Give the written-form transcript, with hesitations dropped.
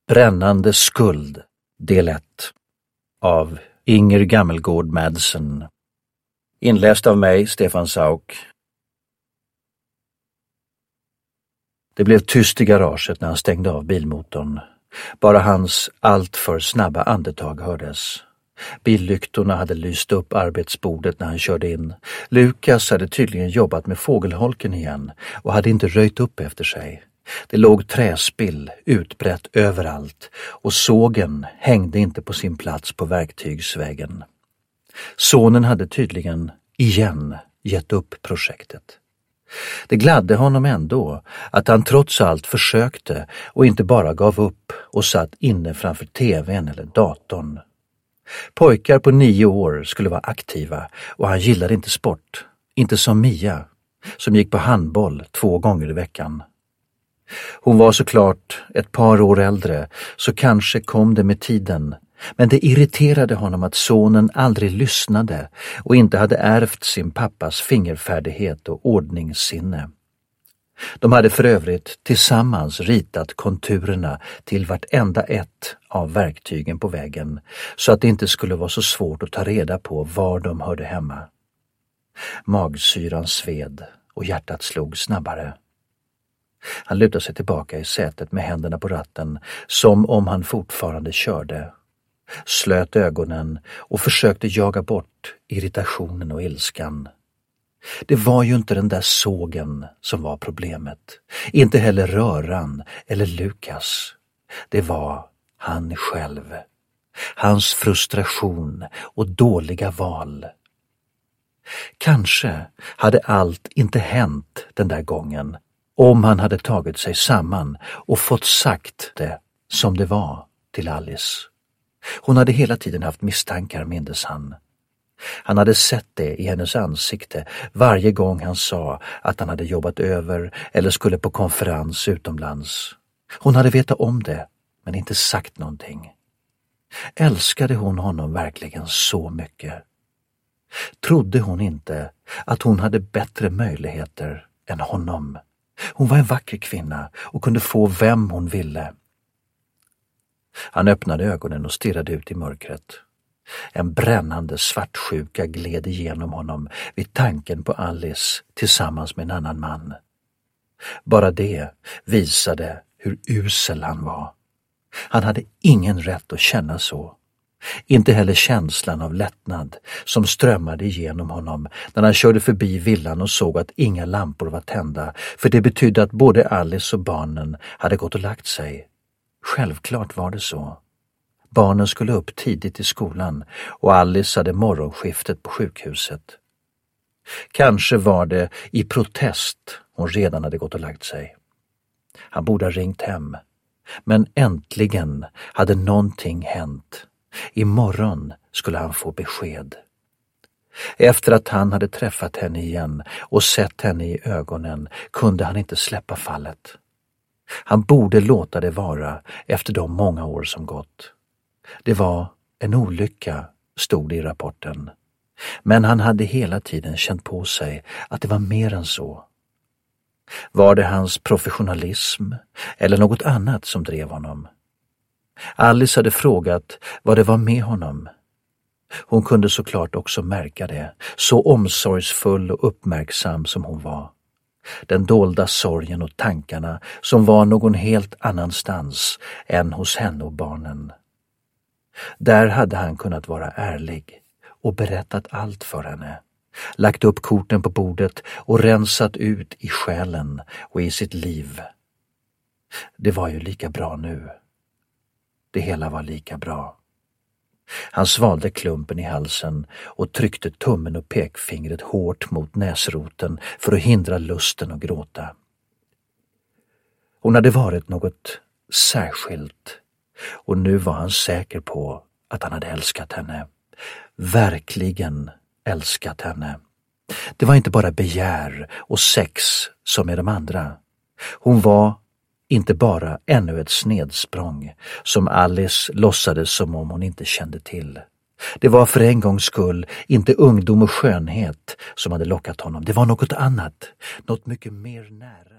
Brännande skuld, del 1 av Inger Gammelgård Madsen. Inläst av mig, Stefan Sauk. Det blev tyst i garaget när han stängde av bilmotorn. Bara hans alltför snabba andetag hördes. Billyktorna hade lyst upp arbetsbordet när han körde in. Lukas hade tydligen jobbat med fågelholken igen och hade inte röjt upp efter sig. Det låg träspill utbrett överallt och sågen hängde inte på sin plats på verktygsvägen. Sonen hade tydligen igen gett upp projektet. Det gladde honom ändå att han trots allt försökte och inte bara gav upp och satt inne framför tvn eller datorn. Pojkar på 9 år skulle vara aktiva och han gillade inte sport. Inte som Mia, som gick på handboll 2 gånger i veckan. Hon var såklart ett par år äldre, så kanske kom det med tiden. Men det irriterade honom att sonen aldrig lyssnade och inte hade ärvt sin pappas fingerfärdighet och ordningssinne. De hade för övrigt tillsammans ritat konturerna till vartenda ett av verktygen på väggen så att det inte skulle vara så svårt att ta reda på var de hörde hemma. Magsyran sved och hjärtat slog snabbare. Han lutade sig tillbaka i sätet med händerna på ratten som om han fortfarande körde. Slöt ögonen och försökte jaga bort irritationen och ilskan. Det var ju inte den där sågen som var problemet. Inte heller röran eller Lukas. Det var han själv. Hans frustration och dåliga val. Kanske hade allt inte hänt den där gången om han hade tagit sig samman och fått sagt det som det var till Alice. Hon hade hela tiden haft misstankar, mindes han. Han hade sett det i hennes ansikte varje gång han sa att han hade jobbat över eller skulle på konferens utomlands. Hon hade vetat om det, men inte sagt någonting. Älskade hon honom verkligen så mycket? Trodde hon inte att hon hade bättre möjligheter än honom? Hon var en vacker kvinna och kunde få vem hon ville. Han öppnade ögonen och stirrade ut i mörkret. En brännande svartsjuka gled igenom honom vid tanken på Alice tillsammans med en annan man. Bara det visade hur usel han var. Han hade ingen rätt att känna så. Inte heller känslan av lättnad som strömmade igenom honom när han körde förbi villan och såg att inga lampor var tända, för det betydde att både Alice och barnen hade gått och lagt sig. Självklart var det så. Barnen skulle upp tidigt i skolan och Alice hade morgonskiftet på sjukhuset. Kanske var det i protest hon redan hade gått och lagt sig. Han borde ha ringt hem. Men äntligen hade någonting hänt. Imorgon skulle han få besked. Efter att han hade träffat henne igen och sett henne i ögonen kunde han inte släppa fallet. Han borde låta det vara efter de många år som gått. Det var en olycka, stod det i rapporten. Men han hade hela tiden känt på sig att det var mer än så. Var det hans professionalism eller något annat som drev honom? Alice hade frågat vad det var med honom. Hon kunde såklart också märka det, så omsorgsfull och uppmärksam som hon var. Den dolda sorgen och tankarna som var någon helt annanstans än hos henne och barnen. Där hade han kunnat vara ärlig och berättat allt för henne. Lagt upp korten på bordet och rensat ut i själen och i sitt liv. Det var ju lika bra nu. Det hela var lika bra. Han svalde klumpen i halsen och tryckte tummen och pekfingret hårt mot näsroten för att hindra lusten att gråta. Hon hade varit något särskilt och nu var han säker på att han hade älskat henne. Verkligen älskat henne. Det var inte bara begär och sex som med de andra. Hon var inte bara ännu ett snedsprång som Alice låtsades som om hon inte kände till. Det var för en gångs skull inte ungdom och skönhet som hade lockat honom. Det var något annat, något mycket mer nära.